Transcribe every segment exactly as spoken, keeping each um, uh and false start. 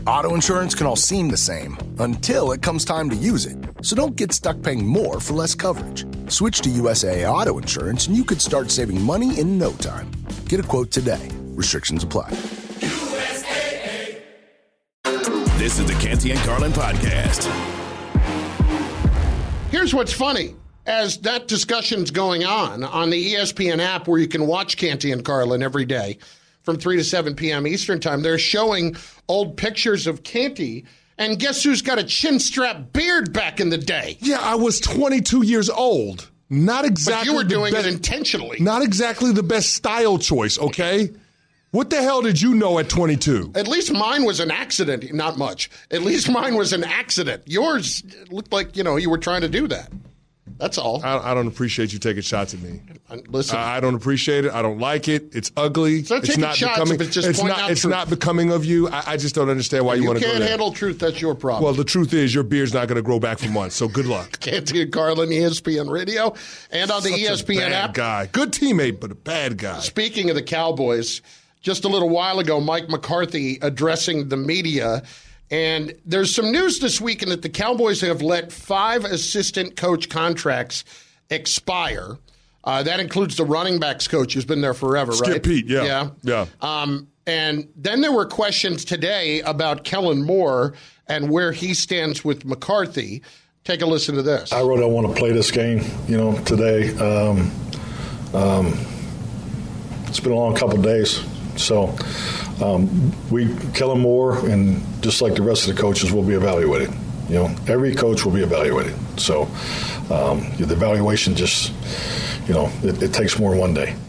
Auto insurance can all seem the same until it comes time to use it. So don't get stuck paying more for less coverage. Switch to U S A A Auto Insurance and you could start saving money in no time. Get a quote today. Restrictions apply. U S A A. This is the Canty and Carlin podcast. Here's what's funny. As that discussion's going on on the E S P N app where you can watch Canty and Carlin every day from three to seven p.m. Eastern time, they're showing old pictures of Canty. And guess who's got a chin-strap beard back in the day? Yeah, I was twenty-two years old. Not exactly. But you were doing best, it intentionally. Not exactly the best style choice, okay? What the hell did you know at twenty-two? At least mine was an accident. Not much. At least mine was an accident. Yours looked like, you know, you were trying to do that. That's all. I, I don't appreciate you taking shots at me. Listen, I, I don't appreciate it. I don't like it. It's ugly. It's not taking not shots becoming. if it's just it's pointing not. out It's truth. not becoming of you. I, I just don't understand why you, you want to go there. You can't handle truth. That's your problem. Well, the truth is your beard's not going to grow back for months. So good luck. Canty and Carlin, E S P N Radio, and on the Such E S P N a bad app. Guy, good teammate, but a bad guy. Speaking of the Cowboys, just a little while ago, Mike McCarthy addressing the media. And there's some news this weekend that the Cowboys have let five assistant coach contracts expire. Uh, that includes the running backs coach who's been there forever, Skip right? Skip Pete, yeah. Yeah. yeah. Um, and then there were questions today about Kellen Moore and where he stands with McCarthy. Take a listen to this. I really don't want to play this game, you know, today. Um, um, it's been a long couple of days. So um, we, Kellen Moore, and just like the rest of the coaches, will be evaluated. You know, every coach will be evaluated. So um, the evaluation just, you know, it, it takes more than one day.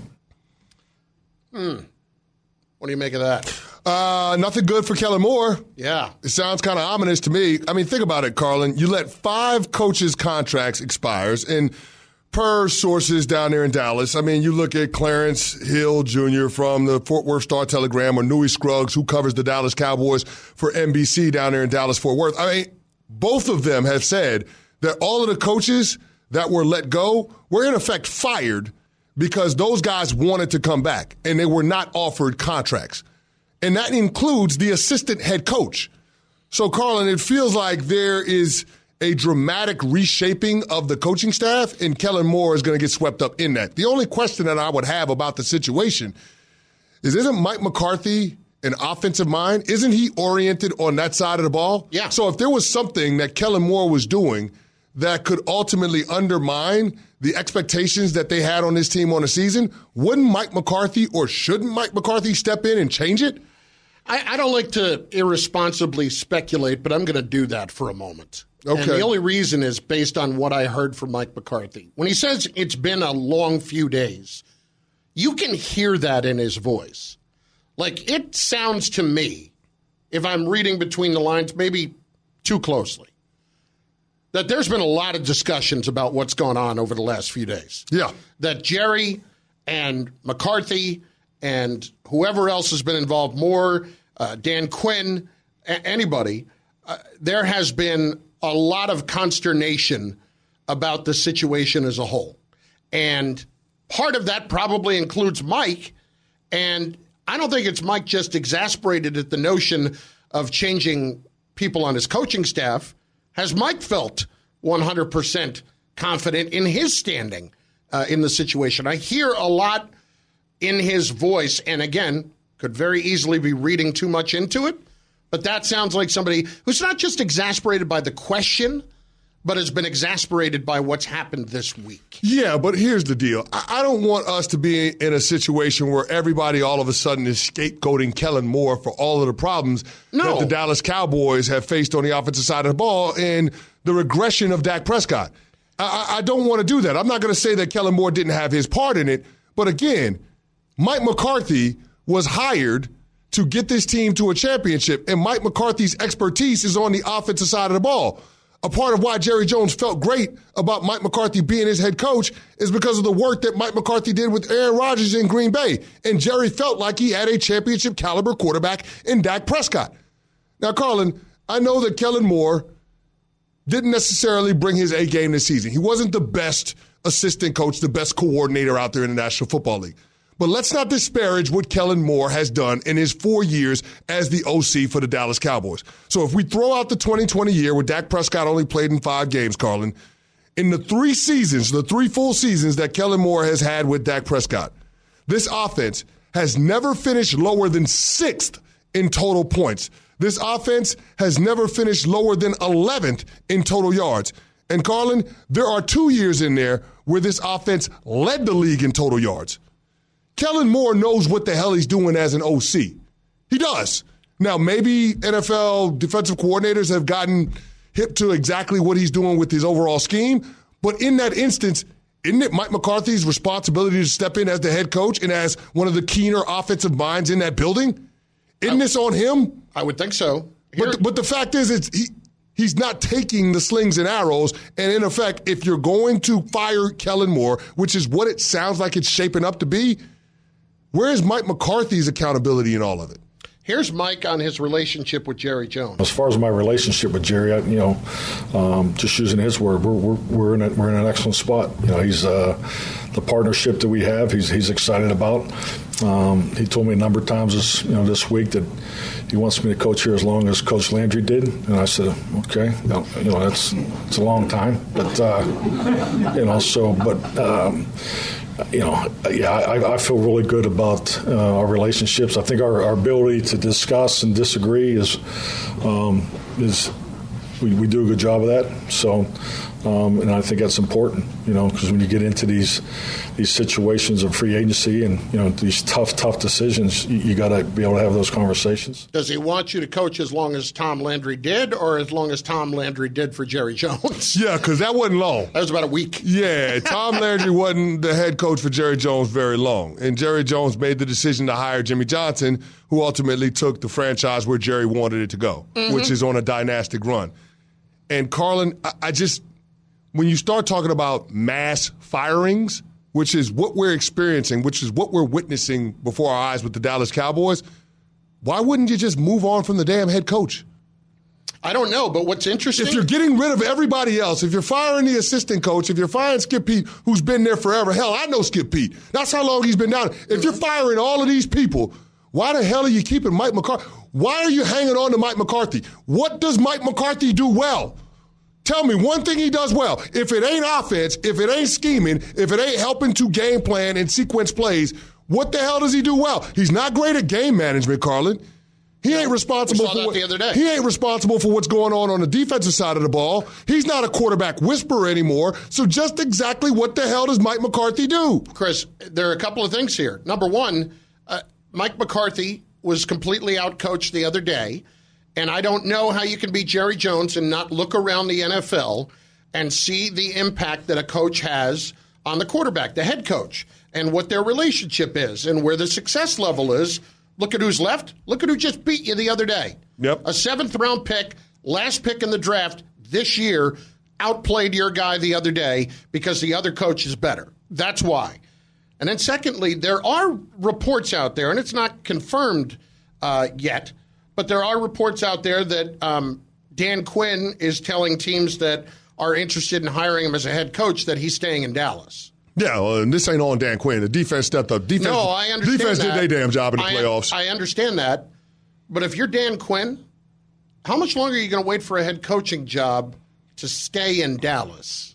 Hmm. What do you make of that? Uh, nothing good for Kellen Moore. Yeah. It sounds kind of ominous to me. I mean, think about it, Carlin. You let five coaches' contracts expire, and per sources down there in Dallas, I mean, you look at Clarence Hill Junior from the Fort Worth Star-Telegram or Newy Scruggs, who covers the Dallas Cowboys for N B C down there in Dallas-Fort Worth. I mean, both of them have said that all of the coaches that were let go were in effect fired because those guys wanted to come back and they were not offered contracts. And that includes the assistant head coach. So, Carlin, it feels like there is a dramatic reshaping of the coaching staff, and Kellen Moore is going to get swept up in that. The only question that I would have about the situation is, isn't Mike McCarthy an offensive mind? Isn't he oriented on that side of the ball? Yeah. So if there was something that Kellen Moore was doing that could ultimately undermine the expectations that they had on this team on the season, wouldn't Mike McCarthy or shouldn't Mike McCarthy step in and change it? I, I don't like to irresponsibly speculate, but I'm going to do that for a moment. Okay. And the only reason is based on what I heard from Mike McCarthy. When he says it's been a long few days, you can hear that in his voice. Like, it sounds to me, if I'm reading between the lines, maybe too closely, that there's been a lot of discussions about what's gone on over the last few days. Yeah. That Jerry and McCarthy and whoever else has been involved, Moore, uh, Dan Quinn, a- anybody, uh, there has been a lot of consternation about the situation as a whole. And part of that probably includes Mike. And I don't think it's Mike just exasperated at the notion of changing people on his coaching staff. Has Mike felt one hundred percent confident in his standing uh, in the situation? I hear a lot in his voice, and again, could very easily be reading too much into it, but that sounds like somebody who's not just exasperated by the question, but has been exasperated by what's happened this week. Yeah, but here's the deal. I, I don't want us to be in a situation where everybody all of a sudden is scapegoating Kellen Moore for all of the problems no. that the Dallas Cowboys have faced on the offensive side of the ball and the regression of Dak Prescott. I, I don't want to do that. I'm not going to say that Kellen Moore didn't have his part in it, but again, Mike McCarthy was hired to get this team to a championship, and Mike McCarthy's expertise is on the offensive side of the ball. A part of why Jerry Jones felt great about Mike McCarthy being his head coach is because of the work that Mike McCarthy did with Aaron Rodgers in Green Bay. And Jerry felt like he had a championship caliber quarterback in Dak Prescott. Now, Carlin, I know that Kellen Moore didn't necessarily bring his A game this season. He wasn't the best assistant coach, the best coordinator out there in the National Football League. But let's not disparage what Kellen Moore has done in his four years as the O C for the Dallas Cowboys. So if we throw out the twenty twenty year where Dak Prescott only played in five games, Carlin, in the three seasons, the three full seasons that Kellen Moore has had with Dak Prescott, this offense has never finished lower than sixth in total points. This offense has never finished lower than eleventh in total yards. And Carlin, there are two years in there where this offense led the league in total yards. Kellen Moore knows what the hell he's doing as an O C. He does. Now, maybe N F L defensive coordinators have gotten hip to exactly what he's doing with his overall scheme. But in that instance, isn't it Mike McCarthy's responsibility to step in as the head coach and as one of the keener offensive minds in that building? Isn't I, this on him? I would think so. Here, but, but the fact is, it's, he, he's not taking the slings and arrows. And in effect, if you're going to fire Kellen Moore, which is what it sounds like it's shaping up to be, where is Mike McCarthy's accountability in all of it? Here's Mike on his relationship with Jerry Jones. As far as my relationship with Jerry, I, you know, um, just using his word, we're we're we're in a, we're in an excellent spot. You know, he's uh, the partnership that we have. He's he's excited about. Um, he told me a number of times this you know this week that he wants me to coach here as long as Coach Landry did, and I said, okay, you know, you know that's it's a long time, but uh, you know, so but. Um, You know, yeah, I, I feel really good about uh, our relationships. I think our, our ability to discuss and disagree is um, is we, we do a good job of that. So, um, and I think that's important, you know, because when you get into these these situations of free agency and you know these tough, tough decisions, you, you got to be able to have those conversations. Does he want you to coach as long as Tom Landry did, or as long as Tom Landry did for Jerry Jones? Yeah, because that wasn't long. That was about a week. Yeah, Tom Landry wasn't the head coach for Jerry Jones very long, and Jerry Jones made the decision to hire Jimmy Johnson, who ultimately took the franchise where Jerry wanted it to go, mm-hmm. which is on a dynastic run. And Carlin, I, I just. When you start talking about mass firings, which is what we're experiencing, which is what we're witnessing before our eyes with the Dallas Cowboys, why wouldn't you just move on from the damn head coach? I don't know, but what's interesting... If you're getting rid of everybody else, if you're firing the assistant coach, if you're firing Skip Pete, who's been there forever, hell, I know Skip Pete. That's how long he's been down. If you're firing all of these people, why the hell are you keeping Mike McCarthy? Why are you hanging on to Mike McCarthy? What does Mike McCarthy do well? Tell me one thing he does well. If it ain't offense, if it ain't scheming, if it ain't helping to game plan and sequence plays, what the hell does he do well? He's not great at game management, Carlin. He ain't responsible we saw for that what, the other day. He ain't responsible for what's going on on the defensive side of the ball. He's not a quarterback whisperer anymore. So just exactly what the hell does Mike McCarthy do? Chris, there are a couple of things here. Number one, uh, Mike McCarthy was completely outcoached the other day. And I don't know how you can be Jerry Jones and not look around the N F L and see the impact that a coach has on the quarterback, the head coach, and what their relationship is and where the success level is. Look at who's left. Look at who just beat you the other day. Yep. A seventh-round pick, last pick in the draft this year, outplayed your guy the other day because the other coach is better. That's why. And then secondly, there are reports out there, and it's not confirmed uh, yet, but there are reports out there that um, Dan Quinn is telling teams that are interested in hiring him as a head coach that he's staying in Dallas. Yeah, well, and this ain't on Dan Quinn. The defense stepped up. Defense, no, I understand defense that. did their damn job in the I, playoffs. I understand that. But if you're Dan Quinn, how much longer are you going to wait for a head coaching job to stay in Dallas?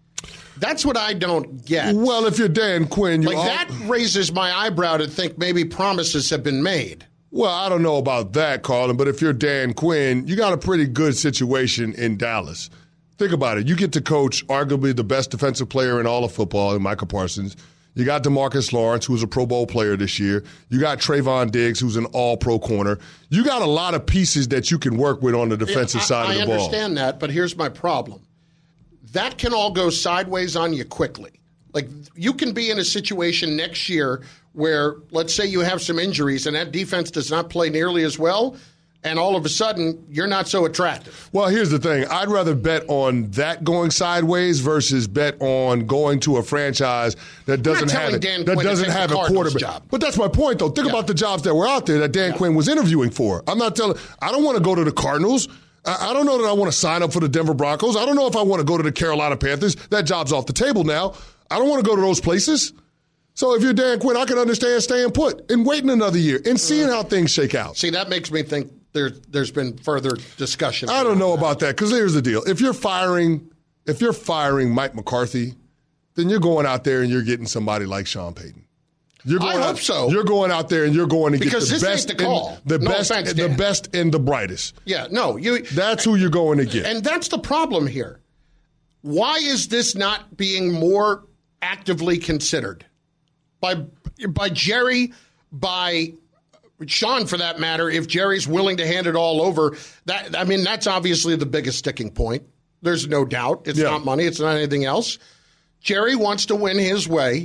That's what I don't get. Well, if you're Dan Quinn, you like all... that raises my eyebrow to think maybe promises have been made. Well, I don't know about that, Carlin, but if you're Dan Quinn, you got a pretty good situation in Dallas. Think about it. You get to coach arguably the best defensive player in all of football in Micah Parsons. You got DeMarcus Lawrence, who's a Pro Bowl player this year. You got Trayvon Diggs, who's an all-pro corner. You got a lot of pieces that you can work with on the defensive yeah, I, side of the I ball. I understand that, but here's my problem. That can all go sideways on you quickly. Like, you can be in a situation next year where, let's say you have some injuries and that defense does not play nearly as well, and all of a sudden you're not so attractive. Well, here's the thing. I'd rather bet on that going sideways versus bet on going to a franchise that doesn't have it, Dan that Quinn doesn't have a quarterback. Job. But that's my point, though. Think yeah. about the jobs that were out there that Dan yeah. Quinn was interviewing for. I'm not telling. I don't want to go to the Cardinals. I don't know that I want to sign up for the Denver Broncos. I don't know if I want to go to the Carolina Panthers. That job's off the table now. I don't want to go to those places. So if you're Dan Quinn, I can understand staying put and waiting another year and seeing how things shake out. See, that makes me think there, there's been further discussion. I don't know about that because here's the deal. If you're firing, if you're firing Mike McCarthy, then you're going out there and you're getting somebody like Sean Payton. You're going I out, hope so. You're going out there and you're going to because get the this best, ain't the call. And, the no best, offense, the Dan. best and the brightest. Yeah, no, you. That's who you're going to get. And that's the problem here. Why is this not being more actively considered by by Jerry, by Sean, for that matter? If Jerry's willing to hand it all over, that I mean, that's obviously the biggest sticking point. There's no doubt. It's yeah. not money. It's not anything else. Jerry wants to win his way,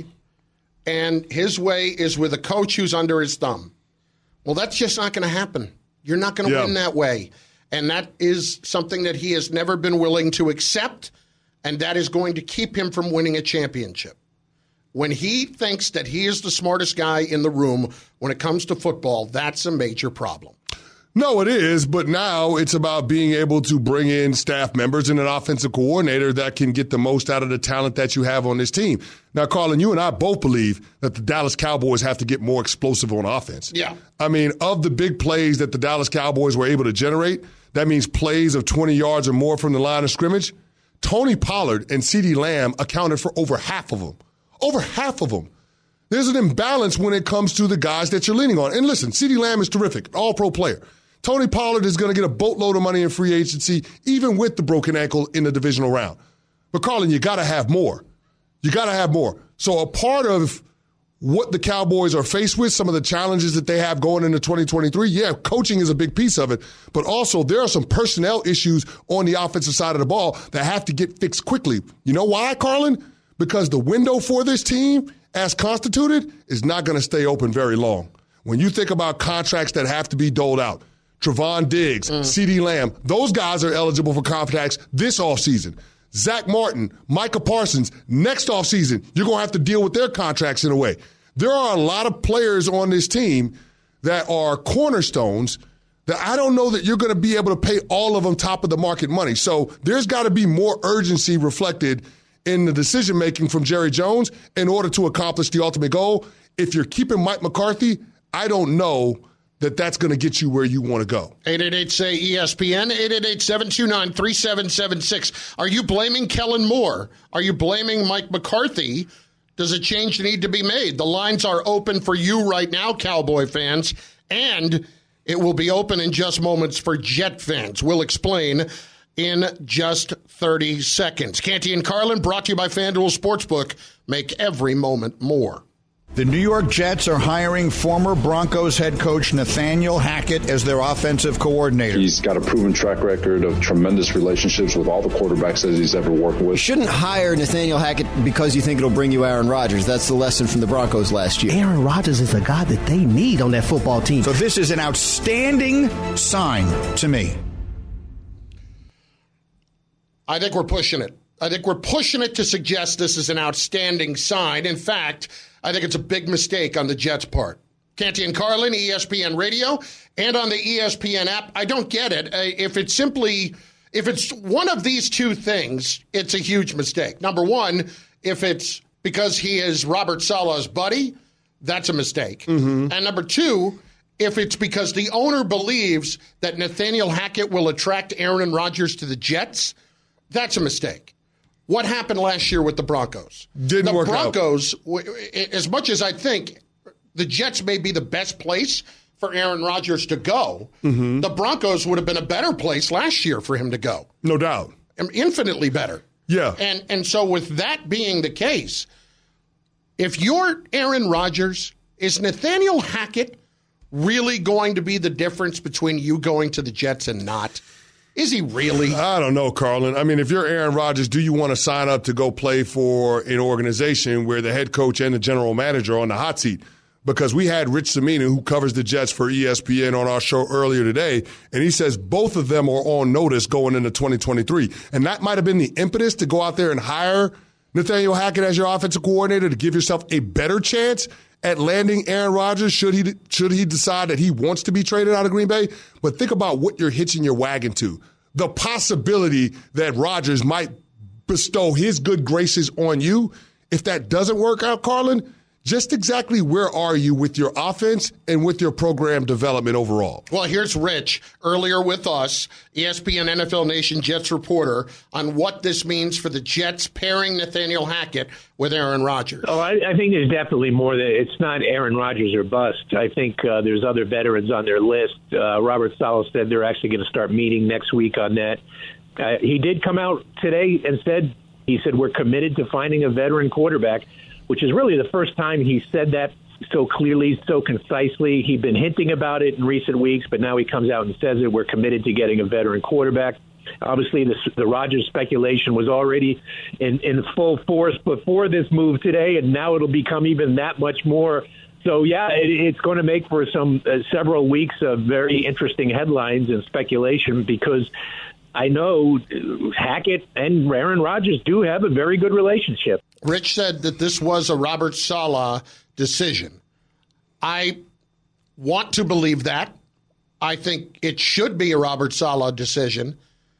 and his way is with a coach who's under his thumb. Well, that's just not going to happen. You're not going to yeah. win that way. And that is something that he has never been willing to accept, and that is going to keep him from winning a championship. When he thinks that he is the smartest guy in the room when it comes to football, that's a major problem. No, it is, but now it's about being able to bring in staff members and an offensive coordinator that can get the most out of the talent that you have on this team. Now, Carlin, you and I both believe that the Dallas Cowboys have to get more explosive on offense. Yeah. I mean, of the big plays that the Dallas Cowboys were able to generate, that means plays of twenty yards or more from the line of scrimmage. Tony Pollard and CeeDee Lamb accounted for over half of them. Over half of them. There's an imbalance when it comes to the guys that you're leaning on. And listen, CeeDee Lamb is terrific, all-pro player. Tony Pollard is going to get a boatload of money in free agency, even with the broken ankle in the divisional round. But, Carlin, you got to have more. You got to have more. So a part of what the Cowboys are faced with, some of the challenges that they have going into twenty twenty-three, yeah, coaching is a big piece of it. But also there are some personnel issues on the offensive side of the ball that have to get fixed quickly. You know why, Carlin? Because the window for this team, as constituted, is not going to stay open very long. When you think about contracts that have to be doled out, Trevon Diggs, mm. CeeDee Lamb, those guys are eligible for contracts this offseason. Zach Martin, Micah Parsons, next offseason, you're going to have to deal with their contracts in a way. There are a lot of players on this team that are cornerstones that I don't know that you're going to be able to pay all of them top of the market money. So there's got to be more urgency reflected in the decision-making from Jerry Jones in order to accomplish the ultimate goal. If you're keeping Mike McCarthy, I don't know that that's going to get you where you want to go. eight eight eight, say E S P N, eight eight eight, seven two nine, three seven seven six. Are you blaming Kellen Moore? Are you blaming Mike McCarthy? Does a change need to be made? The lines are open for you right now, Cowboy fans, and it will be open in just moments for Jet fans. We'll explain in just thirty seconds. Canty and Carlin, brought to you by FanDuel Sportsbook. Make every moment more. The New York Jets are hiring former Broncos head coach Nathaniel Hackett as their offensive coordinator. He's got a proven track record of tremendous relationships with all the quarterbacks that he's ever worked with. You shouldn't hire Nathaniel Hackett because you think it'll bring you Aaron Rodgers. That's the lesson from the Broncos last year. Aaron Rodgers is a guy that they need on that football team. So this is an outstanding sign to me. I think we're pushing it. I think we're pushing it to suggest this is an outstanding sign. In fact, I think it's a big mistake on the Jets' part. Canty and Carlin, E S P N Radio, and on the E S P N app. I don't get it. If it's simply, if it's one of these two things, it's a huge mistake. Number one, if it's because he is Robert Saleh's buddy, that's a mistake. Mm-hmm. And number two, if it's because the owner believes that Nathaniel Hackett will attract Aaron Rodgers to the Jets, that's a mistake. What happened last year with the Broncos? Didn't the work Broncos, out. As much as I think the Jets may be the best place for Aaron Rodgers to go, mm-hmm. the Broncos would have been a better place last year for him to go. No doubt. Infinitely better. Yeah. And and so with that being the case, if you're Aaron Rodgers, is Nathaniel Hackett really going to be the difference between you going to the Jets and not? Is he really? I don't know, Carlin. I mean, if you're Aaron Rodgers, do you want to sign up to go play for an organization where the head coach and the general manager are on the hot seat? Because we had Rich Cimino, who covers the Jets for E S P N, on our show earlier today, and he says both of them are on notice going into twenty twenty-three. And that might have been the impetus to go out there and hire Nathaniel Hackett as your offensive coordinator to give yourself a better chance at landing Aaron Rodgers should he should he decide that he wants to be traded out of Green Bay. But think about what you're hitching your wagon to. The possibility that Rodgers might bestow his good graces on you. If that doesn't work out, Carlin, just exactly where are you with your offense and with your program development overall? Well, here's Rich earlier with us, E S P N N F L Nation Jets reporter, on what this means for the Jets pairing Nathaniel Hackett with Aaron Rodgers. Oh, I, I think there's definitely more that it's not Aaron Rodgers or bust. I think uh, there's other veterans on their list. Uh, Robert Saleh said they're actually going to start meeting next week on that. Uh, he did come out today and said, he said, we're committed to finding a veteran quarterback, which is really the first time he said that so clearly, so concisely. He'd been hinting about it in recent weeks, but now he comes out and says it. We're committed to getting a veteran quarterback. Obviously, the, the Rodgers speculation was already in, in full force before this move today, and now it'll become even that much more. So, yeah, it, it's going to make for some uh, several weeks of very interesting headlines and speculation, because I know Hackett and Aaron Rodgers do have a very good relationship. Rich said that this was a Robert Saleh decision. I want to believe that. I think it should be a Robert Saleh decision.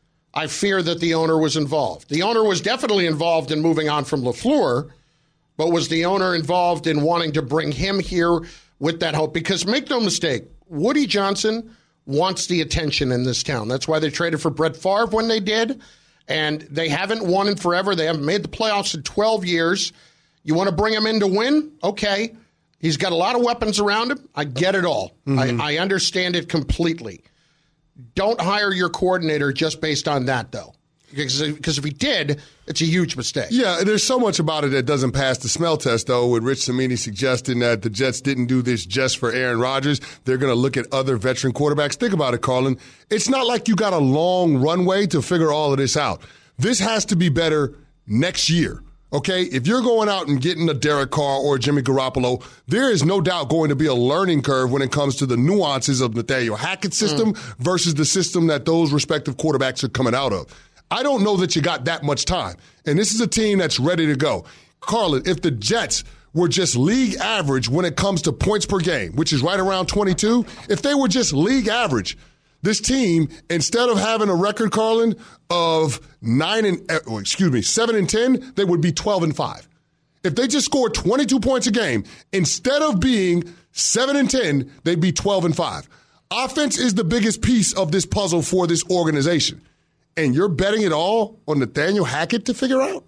I fear that the owner was involved. The owner was definitely involved in moving on from LaFleur, but was the owner involved in wanting to bring him here with that hope? Because make no mistake, Woody Johnson wants the attention in this town. That's why they traded for Brett Favre when they did. And they haven't won in forever. They haven't made the playoffs in twelve years. You want to bring him in to win? Okay. He's got a lot of weapons around him. I get it all. Mm-hmm. I, I understand it completely. Don't hire your coordinator just based on that, though. Because, because if he did, it's a huge mistake. Yeah, there's so much about it that doesn't pass the smell test, though, with Rich Cimini suggesting that the Jets didn't do this just for Aaron Rodgers. They're going to look at other veteran quarterbacks. Think about it, Carlin. It's not like you got a long runway to figure all of this out. This has to be better next year. Okay, if you're going out and getting a Derek Carr or a Jimmy Garoppolo, there is no doubt going to be a learning curve when it comes to the nuances of Nathaniel Hackett's system mm. versus the system that those respective quarterbacks are coming out of. I don't know that you got that much time. And this is a team that's ready to go. Carlin, if the Jets were just league average when it comes to points per game, which is right around twenty-two, if they were just league average, this team, instead of having a record, Carlin, of nine and oh, excuse me, seven and ten, they would be twelve and five. If they just scored twenty-two points a game, instead of being seven and ten, they'd be twelve and five. Offense is the biggest piece of this puzzle for this organization. And you're betting it all on Nathaniel Hackett to figure out?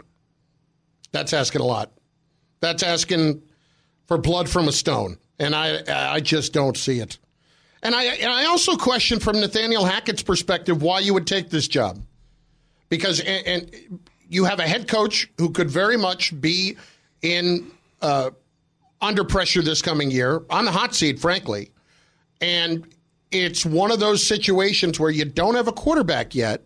That's asking a lot. That's asking for blood from a stone. And I I just don't see it. And I, and I also question from Nathaniel Hackett's perspective why you would take this job. Because and, and you have a head coach who could very much be in uh, under pressure this coming year, on the hot seat, frankly. And it's one of those situations where you don't have a quarterback yet.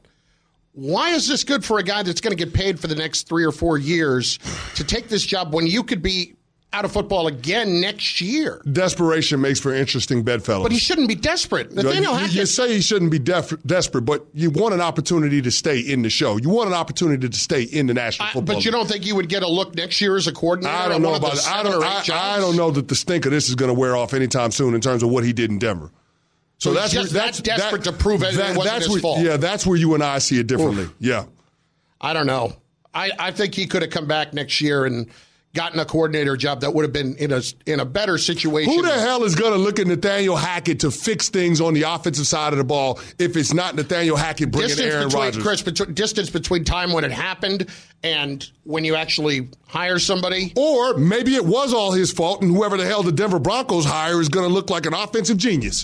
Why is this good for a guy that's going to get paid for the next three or four years to take this job when you could be out of football again next year? Desperation makes for interesting bedfellows. But he shouldn't be desperate. Nathaniel you, Hackett. You say he shouldn't be def- desperate, but you want an opportunity to stay in the show. You want an opportunity to stay in the National I, Football But you League. don't think you would get a look next year as a coordinator? I don't know about it. I don't, I, I don't know that the stink of this is going to wear off anytime soon in terms of what he did in Denver. So, so that's, just, where, that's that desperate that, to prove it, that, it wasn't that's his where, fault. Yeah, that's where you and I see it differently. Oof. Yeah. I don't know. I, I think he could have come back next year and gotten a coordinator job that would have been in a in a better situation. Who the hell is going to look at Nathaniel Hackett to fix things on the offensive side of the ball if it's not Nathaniel Hackett bringing distance Aaron between, Rodgers? Chris, between, distance between time when it happened and when you actually hire somebody? Or maybe it was all his fault, and whoever the hell the Denver Broncos hire is going to look like an offensive genius.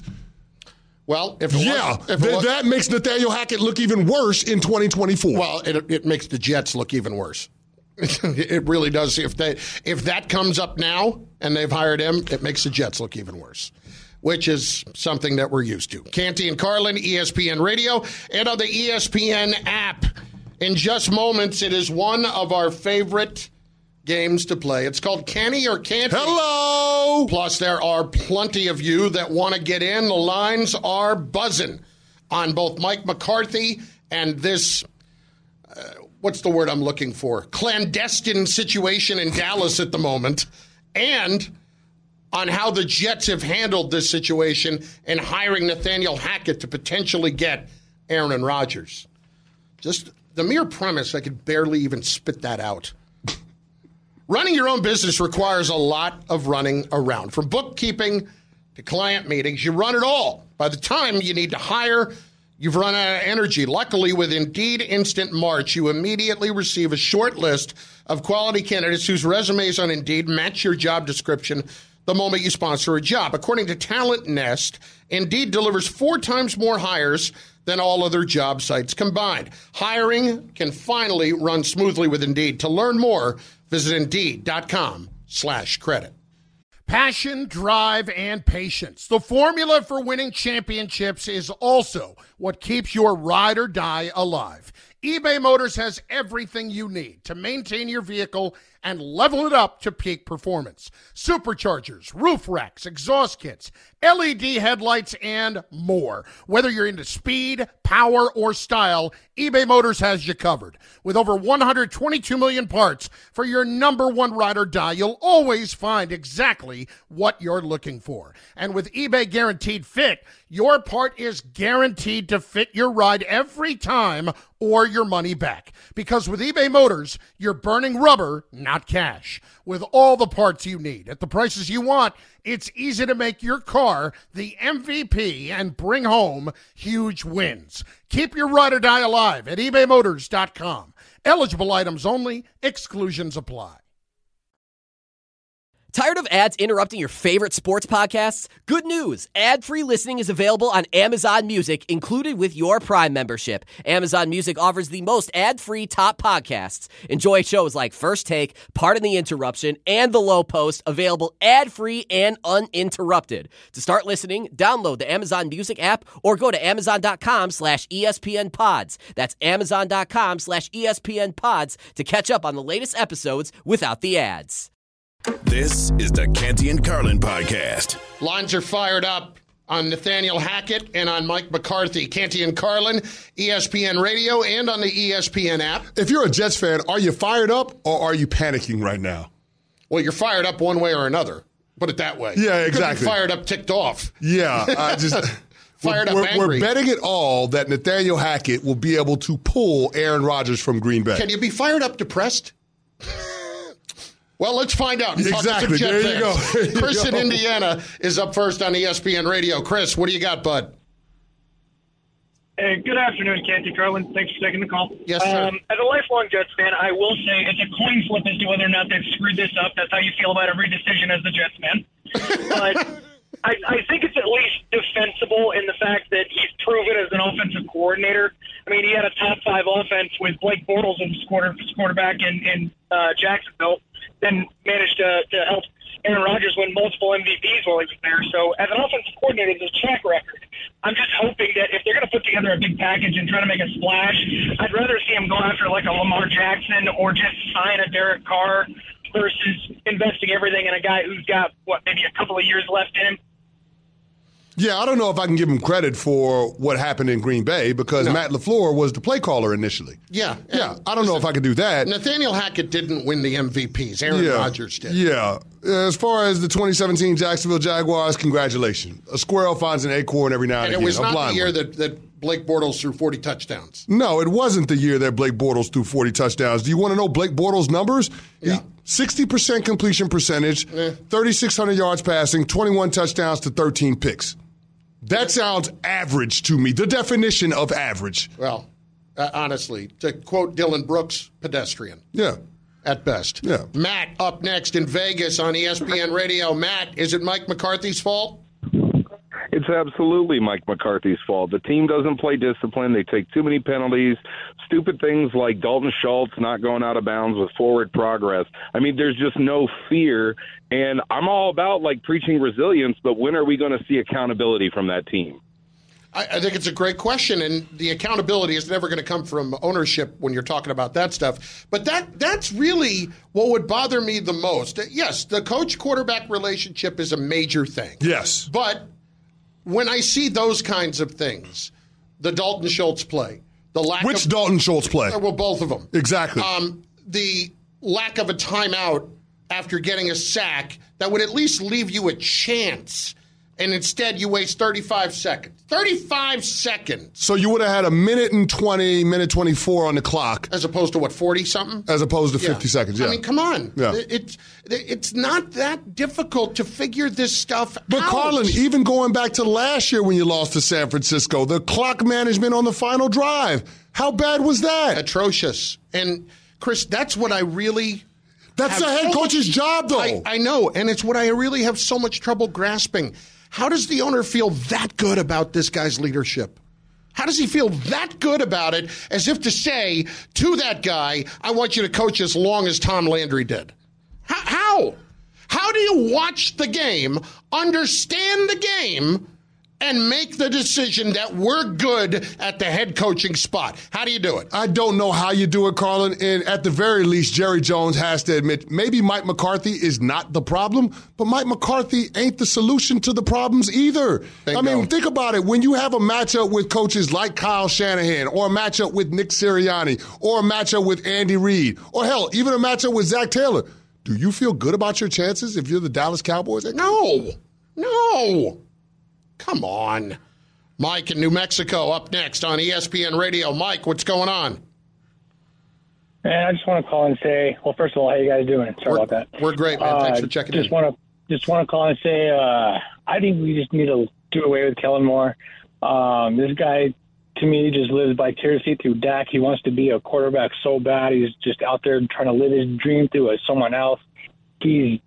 Well, if it yeah, was, if it th- was, that makes Nathaniel Hackett look even worse in twenty twenty-four. Well, it, it makes the Jets look even worse. It really does. If they if that comes up now and they've hired him, it makes the Jets look even worse, which is something that we're used to. Canty and Carlin, E S P N Radio, and on the E S P N app. In just moments, it is one of our favorite games to play. It's called Canny or Canty. Hello! Plus, there are plenty of you that want to get in. The lines are buzzing on both Mike McCarthy and this, uh, what's the word I'm looking for? Clandestine situation in Dallas at the moment, and on how the Jets have handled this situation and hiring Nathaniel Hackett to potentially get Aaron Rodgers. Just the mere premise, I could barely even spit that out. Running your own business requires a lot of running around. From bookkeeping to client meetings, you run it all. By the time you need to hire, you've run out of energy. Luckily, with Indeed Instant Match, you immediately receive a short list of quality candidates whose resumes on Indeed match your job description the moment you sponsor a job. According to Talent Nest, Indeed delivers four times more hires than all other job sites combined. Hiring can finally run smoothly with Indeed. To learn more, visit Indeed.com slash credit. Passion, drive, and patience. The formula for winning championships is also what keeps your ride or die alive. eBay Motors has everything you need to maintain your vehicle and level it up to peak performance. Superchargers, roof racks, exhaust kits, L E D headlights, and more. Whether you're into speed, power, or style, eBay Motors has you covered. With over one hundred twenty-two million parts for your number one ride or die, you'll always find exactly what you're looking for. And with eBay Guaranteed Fit, your part is guaranteed to fit your ride every time or your money back. Because with eBay Motors, you're burning rubber, not cash. With all the parts you need at the prices you want, it's easy to make your car the M V P and bring home huge wins. Keep your ride or die alive at ebay motors dot com. Eligible items only. Exclusions apply. Tired of ads interrupting your favorite sports podcasts? Good news! Ad-free listening is available on Amazon Music, included with your Prime membership. Amazon Music offers the most ad-free top podcasts. Enjoy shows like First Take, Pardon the Interruption, and The Low Post, available ad-free and uninterrupted. To start listening, download the Amazon Music app or go to amazon.com slash ESPN pods. That's amazon.com slash ESPN pods to catch up on the latest episodes without the ads. This is the Canty and Carlin podcast. Lines are fired up on Nathaniel Hackett and on Mike McCarthy. Canty and Carlin, E S P N Radio, and on the E S P N app. If you're a Jets fan, are you fired up or are you panicking right now? Well, you're fired up one way or another. Put it that way. Yeah, You exactly. could be fired up, ticked off. Yeah, I just fired we're, up, angry. We're betting it all that Nathaniel Hackett will be able to pull Aaron Rodgers from Green Bay. Can you be fired up, depressed? Well, let's find out. And exactly. Talk to some Jet there you go. fans. There you Chris go. in Indiana is up first on E S P N Radio. Chris, what do you got, bud? Hey, good afternoon, Canty Carlin. Thanks for taking the call. Yes, sir. Um, as a lifelong Jets fan, I will say it's a coin flip as to whether or not they've screwed this up. That's how you feel about every decision as the Jets fan. But I, I think it's at least defensible in the fact that he's proven as an offensive coordinator. I mean, he had a top five offense with Blake Bortles as quarter, quarterback in, in uh, Jacksonville, then managed to, to help Aaron Rodgers win multiple M V Ps while he was there. So as an offensive coordinator, there's a track record. I'm just hoping that if they're going to put together a big package and try to make a splash, I'd rather see him go after like a Lamar Jackson or just sign a Derek Carr versus investing everything in a guy who's got, what, maybe a couple of years left in him. Yeah, I don't know if I can give him credit for what happened in Green Bay because No. Matt LaFleur was the play caller initially. Yeah. Yeah, I don't know if I can do that. Nathaniel Hackett didn't win the M V Ps. Aaron yeah, Rodgers did. Yeah. As far as the twenty seventeen Jacksonville Jaguars, congratulations. A squirrel finds an acorn every now and, And it again. was A not the blind year one. that, that Blake Bortles threw forty touchdowns. No, it wasn't the year that Blake Bortles threw forty touchdowns. Do you want to know Blake Bortles' numbers? Yeah. He, sixty percent completion percentage, Eh. thirty-six hundred yards passing, twenty-one touchdowns to thirteen picks. That sounds average to me, the definition of average. Well, uh, honestly, to quote Dylan Brooks, pedestrian. Yeah. At best. Yeah. Matt up next in Vegas on E S P N Radio. Matt, is it Mike McCarthy's fault? It's absolutely Mike McCarthy's fault. The team doesn't play discipline. They take too many penalties, stupid things like Dalton Schultz not going out of bounds with forward progress. I mean, there's just no fear. And I'm all about, like, preaching resilience, but when are we going to see accountability from that team? I, I think it's a great question, and the accountability is never going to come from ownership when you're talking about that stuff. But that that's really what would bother me the most. Yes, the coach-quarterback relationship is a major thing. Yes. But when I see those kinds of things, the Dalton Schultz play, the lack Which of, Dalton Schultz play? Well, both of them. Exactly. Um, the lack of a timeout after getting a sack that would at least leave you a chance, and instead you waste thirty-five seconds. thirty-five seconds. So you would have had a minute and twenty, minute twenty-four on the clock. As opposed to, what, forty-something? As opposed to Yeah. fifty seconds, yeah. I mean, come on. Yeah. It's, it's not that difficult to figure this stuff But out. Carlin, even going back to last year when you lost to San Francisco, the clock management on the final drive, how bad was that? Atrocious. And, Chris, that's what I really... That's have the head so coach's much- job, though. I, I know, and it's what I really have so much trouble grasping. How does the owner feel that good about this guy's leadership? How does he feel that good about it, as if to say to that guy, I want you to coach as long as Tom Landry did? How? How, how do you watch the game, understand the game, and make the decision that we're good at the head coaching spot? How do you do it? I don't know how you do it, Carlin. And at the very least, Jerry Jones has to admit maybe Mike McCarthy is not the problem, but Mike McCarthy ain't the solution to the problems either. Bingo. I mean, think about it. When you have a matchup with coaches like Kyle Shanahan, or a matchup with Nick Sirianni, or a matchup with Andy Reid, or hell, even a matchup with Zach Taylor, do you feel good about your chances if you're the Dallas Cowboys? No. No. Come on. Mike in New Mexico up next on E S P N Radio. Mike, what's going on? Man, I just want to call and say, well, first of all, how you guys doing? Sorry We're, about that. we're great, man. Thanks Uh, for checking just in. Want to just want to call and say, uh, I think we just need to do away with Kellen Moore. Um, this guy, to me, just lives vicariously through Dak. He wants to be a quarterback so bad. He's just out there trying to live his dream through a, someone else. He's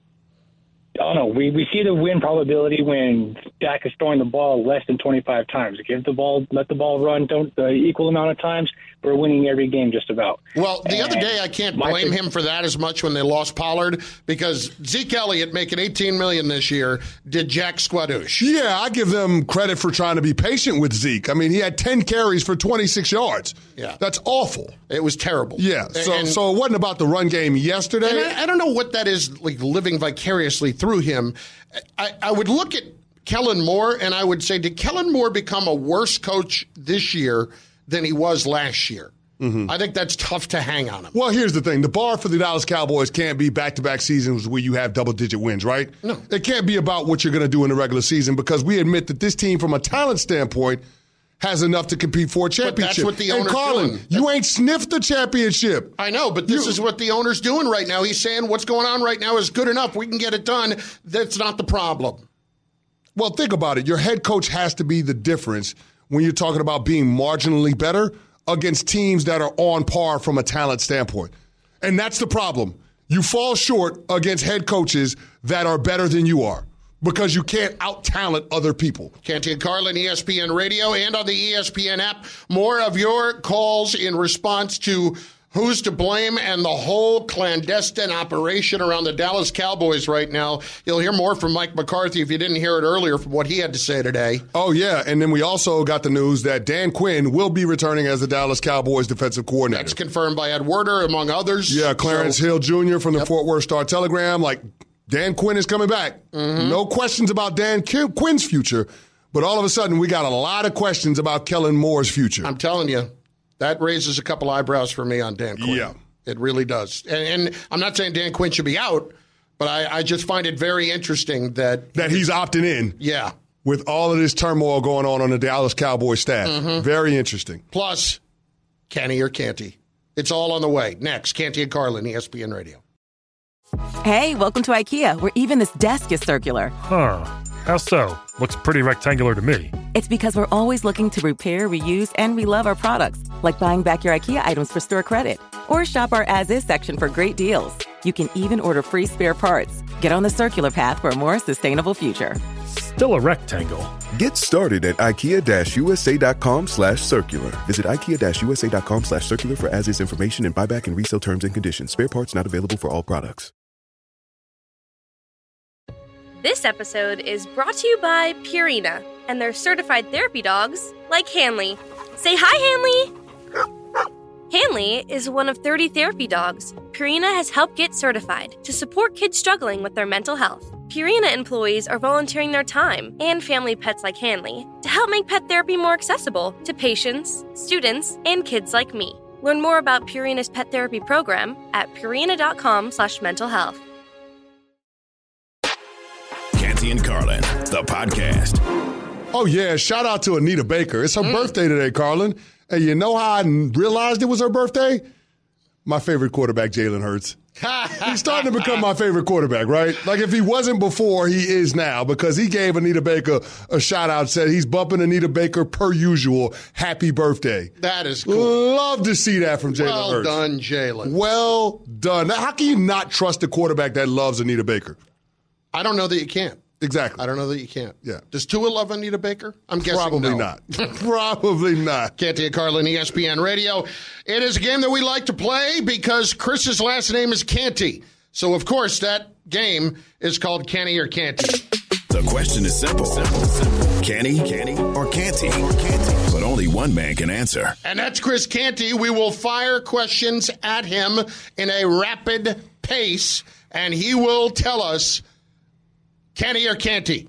I don't know. We we see the win probability when Dak is throwing the ball less than twenty-five times. Give the ball, let the ball run don't the equal amount of times. We're winning every game just about. Well, the And other day I can't my blame thing- him for that as much when they lost Pollard, because Zeke Elliott making eighteen million dollars this year did jack squadoosh. Yeah, I give them credit for trying to be patient with Zeke. I mean, he had ten carries for twenty-six yards. Yeah. That's awful. It was terrible. Yeah, so And- so it wasn't about the run game yesterday. And I, I don't know what that is, like living vicariously through him. I, I would look at Kellen Moore and I would say, did Kellen Moore become a worse coach this year than he was last year? Mm-hmm. I think that's tough to hang on him. Well, here's the thing. The bar for the Dallas Cowboys can't be back-to-back seasons where you have double-digit wins, right? No. It can't be about what you're going to do in the regular season, because we admit that this team, from a talent standpoint, has enough to compete for a championship. that's what the and owner's Carlin, doing. you ain't sniffed the championship. I know, but this You- is what the owner's doing right now. He's saying what's going on right now is good enough. We can get it done. That's not the problem. Well, think about it. Your head coach has to be the difference when you're talking about being marginally better against teams that are on par from a talent standpoint. And that's the problem. You fall short against head coaches that are better than you are, because you can't out-talent other people. Canty and Carlin, E S P N Radio, and on the E S P N app. More of your calls in response to who's to blame and the whole clandestine operation around the Dallas Cowboys right now. You'll hear more from Mike McCarthy if you didn't hear it earlier from what he had to say today. Oh, yeah, and then we also got the news that Dan Quinn will be returning as the Dallas Cowboys defensive coordinator. That's confirmed by Ed Werder, among others. Yeah, Clarence So- Hill Junior from the Yep. Fort Worth Star-Telegram, like, Dan Quinn is coming back. Mm-hmm. No questions about Dan Qu- Quinn's future, but all of a sudden we got a lot of questions about Kellen Moore's future. I'm telling you, that raises a couple eyebrows for me on Dan Quinn. Yeah. It really does. And, and I'm not saying Dan Quinn should be out, but I, I just find it very interesting that... that he's opting in. Yeah. With all of this turmoil going on on the Dallas Cowboys staff. Mm-hmm. Very interesting. Plus, Canty or Canty. It's all on the way. Next, Canty and Carlin, E S P N Radio. Hey, welcome to IKEA, where even this desk is circular. Huh. How so? Looks pretty rectangular to me. It's because we're always looking to repair, reuse, and relove our products, like buying back your IKEA items for store credit. Or shop our as-is section for great deals. You can even order free spare parts. Get on the circular path for a more sustainable future. Still a rectangle. Get started at ikea-usa.com slash circular. Visit ikea-usa.com slash circular for as-is information and buyback and resale terms and conditions. Spare parts not available for all products. This episode is brought to you by Purina and their certified therapy dogs like Hanley. Say hi, Hanley! Hanley is one of thirty therapy dogs Purina has helped get certified to support kids struggling with their mental health. Purina employees are volunteering their time and family pets like Hanley to help make pet therapy more accessible to patients, students, and kids like me. Learn more about Purina's pet therapy program at purina.com slash mental health. Canty and Carlin, the podcast. Oh, yeah. Shout out to Anita Baker. It's her mm. birthday today, Carlin. And you know how I realized it was her birthday? My favorite quarterback, Jalen Hurts. He's starting to become my favorite quarterback, right? Like, if he wasn't before, he is now, because he gave Anita Baker a shout-out, said he's bumping Anita Baker per usual. Happy birthday. That is cool. Love to see that from Jalen well Hurts. Well done, Jalen. Well done. Now, how can you not trust a quarterback that loves Anita Baker? I don't know that you can't. Exactly. I don't know that you can't. Yeah. Does Tua love Anita Baker? I'm guessing Probably no. not. Probably not. Canty and Carlin, E S P N Radio. It is a game that we like to play because Chris's last name is Canty. So, of course, that game is called Canty or Canty. The question is simple. Simple, simple. Canty, Canty, or Canty? Or Canty? But only one man can answer. And that's Chris Canty. We will fire questions at him in a rapid pace, and he will tell us Canty or Canty?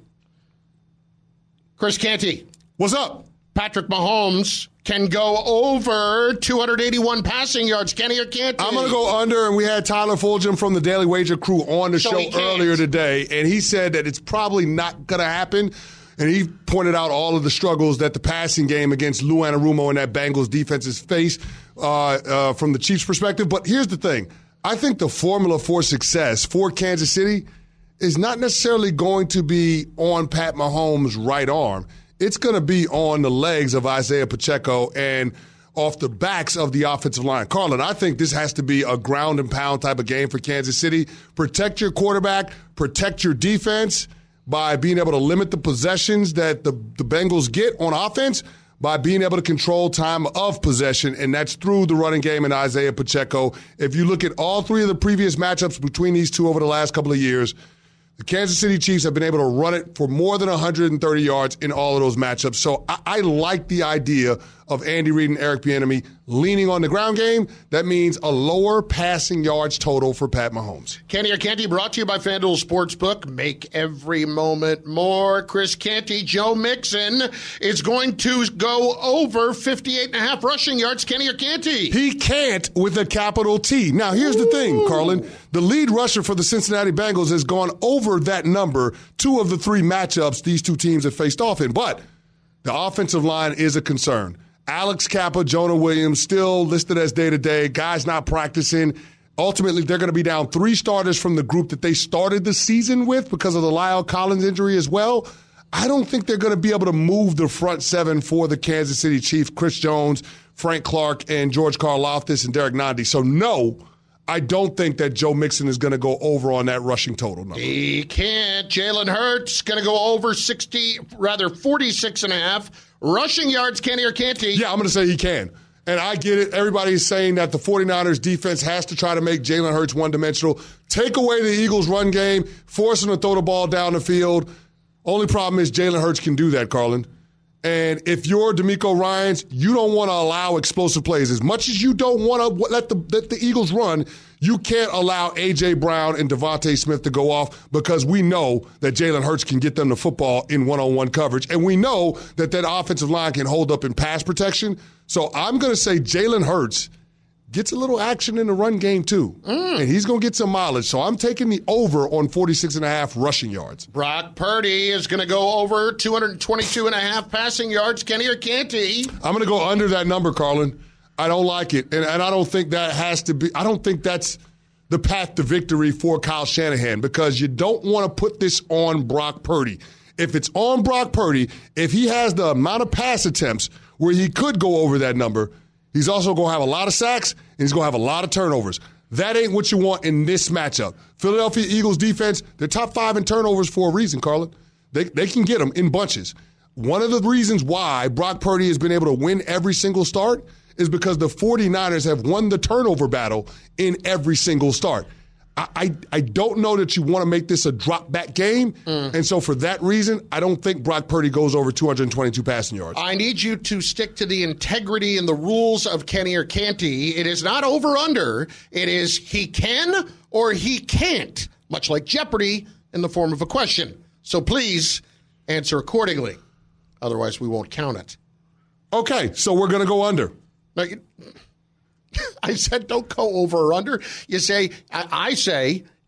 Chris Canty. What's up? Patrick Mahomes can go over two hundred eighty-one passing yards. Canty or Canty? I'm going to go under, and we had Tyler Fulgham from the Daily Wager crew on the so show earlier today, and he said that it's probably not going to happen. And he pointed out all of the struggles that the passing game against Lou Anarumo and that Bengals defense has faced uh, uh, from the Chiefs' perspective. But here's the thing. I think the formula for success for Kansas City is not necessarily going to be on Pat Mahomes' right arm. It's going to be on the legs of Isaiah Pacheco and off the backs of the offensive line. Carlin, I think this has to be a ground and pound type of game for Kansas City. Protect your quarterback, protect your defense by being able to limit the possessions that the, the Bengals get on offense, by being able to control time of possession, and that's through the running game and Isaiah Pacheco. If you look at all three of the previous matchups between these two over the last couple of years, the Kansas City Chiefs have been able to run it for more than one hundred thirty yards in all of those matchups. So I, I like the idea of Andy Reid and Eric Bieniemy leaning on the ground game. That means a lower passing yards total for Pat Mahomes. Canty or Canty brought to you by FanDuel Sportsbook. Make every moment more. Chris Canty, Joe Mixon is going to go over fifty-eight and a half rushing yards. Canty or Canty? He can't with a capital T. Now, here's Ooh. the thing, Carlin. The lead rusher for the Cincinnati Bengals has gone over that number two of the three matchups these two teams have faced off in. But the offensive line is a concern. Alex Kappa, Jonah Williams, still listed as day-to-day. Guys not practicing. Ultimately, they're going to be down three starters from the group that they started the season with because of the Lyle Collins injury as well. I don't think they're going to be able to move the front seven for the Kansas City Chiefs, Chris Jones, Frank Clark, and George Karlaftis and Derek Nandi. So, no, I don't think that Joe Mixon is going to go over on that rushing total number. He can't. Jalen Hurts going to go over sixty, rather forty-six and a half. Rushing yards, Canty or Canty? Yeah, I'm going to say he can. And I get it. Everybody's saying that the 49ers defense has to try to make Jalen Hurts one-dimensional. Take away the Eagles' run game, force them to throw the ball down the field. Only problem is Jalen Hurts can do that, Carlin. And if you're DeMeco Ryans, you don't want to allow explosive plays. As much as you don't want to let the, let the Eagles run, you can't allow A J. Brown and Devontae Smith to go off because we know that Jalen Hurts can get them the football in one-on-one coverage. And we know that that offensive line can hold up in pass protection. So I'm going to say Jalen Hurts gets a little action in the run game too. Mm. And he's going to get some mileage. So I'm taking the over on forty-six and a half rushing yards. Brock Purdy is going to go over two hundred twenty-two and a half passing yards. Kenny or Canty? I'm going to go under that number, Carlin. I don't like it. And, and I don't think that has to be, I don't think that's the path to victory for Kyle Shanahan because you don't want to put this on Brock Purdy. If it's on Brock Purdy, if he has the amount of pass attempts where he could go over that number, he's also going to have a lot of sacks, and he's going to have a lot of turnovers. That ain't what you want in this matchup. Philadelphia Eagles defense, they're top five in turnovers for a reason, Carlin. They, they can get them in bunches. One of the reasons why Brock Purdy has been able to win every single start is because the 49ers have won the turnover battle in every single start. I, I, I don't know that you want to make this a drop-back game, mm. and so for that reason, I don't think Brock Purdy goes over two hundred twenty-two passing yards. I need you to stick to the integrity and the rules of Kenny or Canty. It is not over-under. It is he can or he can't, much like Jeopardy in the form of a question. So please answer accordingly. Otherwise, we won't count it. Okay, so we're going to go under. No, you, I said don't go over or under. You say, I, I say,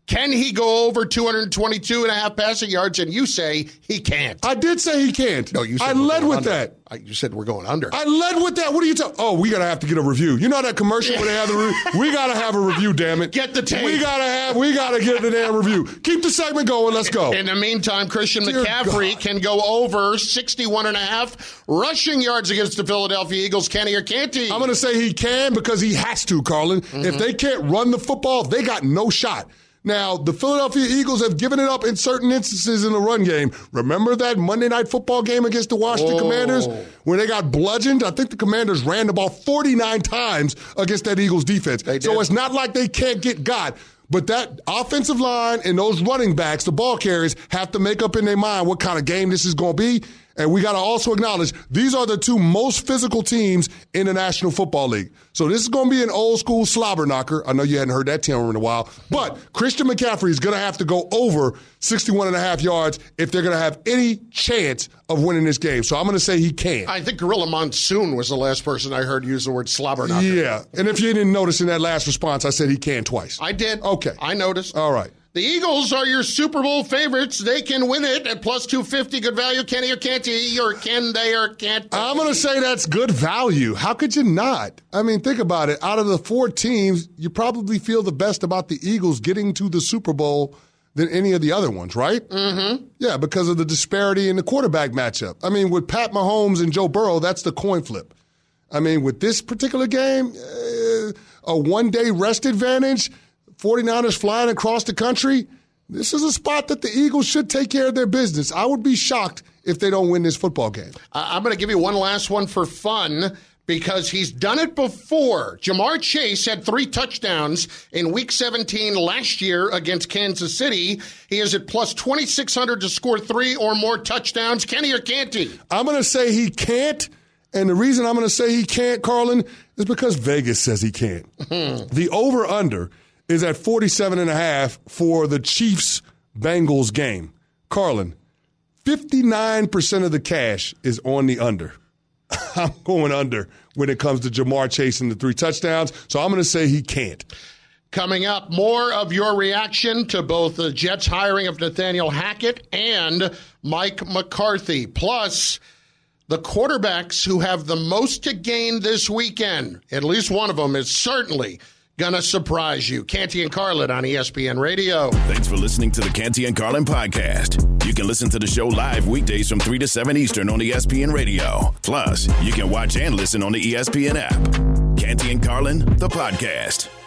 Can he go over two twenty-two and a half passing yards? And you say he can't. I did say he can't. No, you said I led with under. that. I, you said we're going under. I led with that. What are you talking? Oh, we got to have to get a review. You know that commercial where they have the review? We got to have a review, damn it. Get the tape. We got to have, we got to get the damn review. Keep the segment going. Let's go. In the meantime, Christian Dear McCaffrey God. can go over sixty-one and a half rushing yards against the Philadelphia Eagles. Can he or can't he? I'm going to say he can because he has to, Carlin. Mm-hmm. If they can't run the football, they got no shot. Now, the Philadelphia Eagles have given it up in certain instances in the run game. Remember that Monday Night Football game against the Washington Whoa. Commanders when they got bludgeoned? I think the Commanders ran the ball forty-nine times against that Eagles defense. So it's not like they can't get got. But that offensive line and those running backs, the ball carriers, have to make up in their mind what kind of game this is going to be. And we got to also acknowledge these are the two most physical teams in the National Football League. So this is going to be an old school slobber knocker. I know you hadn't heard that term in a while. But Christian McCaffrey is going to have to go over sixty-one and a half yards if they're going to have any chance of winning this game. So I'm going to say he can. I think Gorilla Monsoon was the last person I heard use the word slobber knocker. Yeah. And if you didn't notice in that last response, I said he can twice. I did. Okay. I noticed. All right. The Eagles are your Super Bowl favorites. They can win it at plus two fifty. Good value. Can he or can't he? Or can they or can't they? I'm going to say that's good value. How could you not? I mean, think about it. Out of the four teams, you probably feel the best about the Eagles getting to the Super Bowl than any of the other ones, right? Mm-hmm. Yeah, because of the disparity in the quarterback matchup. I mean, with Pat Mahomes and Joe Burrow, that's the coin flip. I mean, with this particular game, uh, a one-day rest advantage, forty-niners flying across the country, this is a spot that the Eagles should take care of their business. I would be shocked if they don't win this football game. I'm going to give you one last one for fun because he's done it before. Jamar Chase had three touchdowns in Week seventeen last year against Kansas City. He is at plus twenty-six hundred to score three or more touchdowns. Can he or can't he? I'm going to say he can't. And the reason I'm going to say he can't, Carlin, is because Vegas says he can't. The over-under is at forty-seven and a half for the Chiefs-Bengals game. Carlin, fifty-nine percent of the cash is on the under. I'm going under when it comes to Jamar Chase and the three touchdowns, so I'm going to say he can't. Coming up, more of your reaction to both the Jets' hiring of Nathaniel Hackett and Mike McCarthy, plus the quarterbacks who have the most to gain this weekend. At least one of them is certainly gonna surprise you. Canty and Carlin on E S P N Radio. Thanks for listening to the Canty and Carlin podcast. You can listen to the show live weekdays from three to seven Eastern on E S P N Radio. Plus, you can watch and listen on the E S P N app. Canty and Carlin, the podcast.